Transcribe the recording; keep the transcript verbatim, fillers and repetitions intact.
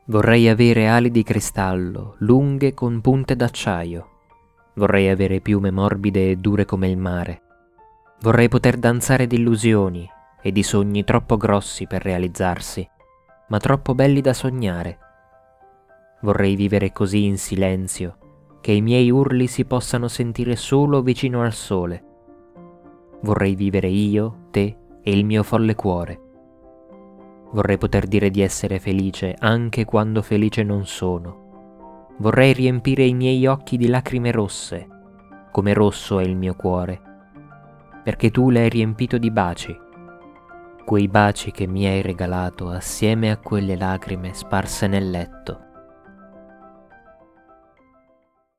Vorrei avere ali di cristallo, lunghe con punte d'acciaio. Vorrei avere piume morbide e dure come il mare. Vorrei poter danzare di illusioni e di sogni troppo grossi per realizzarsi, ma troppo belli da sognare. Vorrei vivere così in silenzio che i miei urli si possano sentire solo vicino al sole. Vorrei vivere io, te e il mio folle cuore. Vorrei poter dire di essere felice anche quando felice non sono. Vorrei riempire i miei occhi di lacrime rosse, come rosso è il mio cuore, perché tu l'hai riempito di baci, quei baci che mi hai regalato assieme a quelle lacrime sparse nel letto.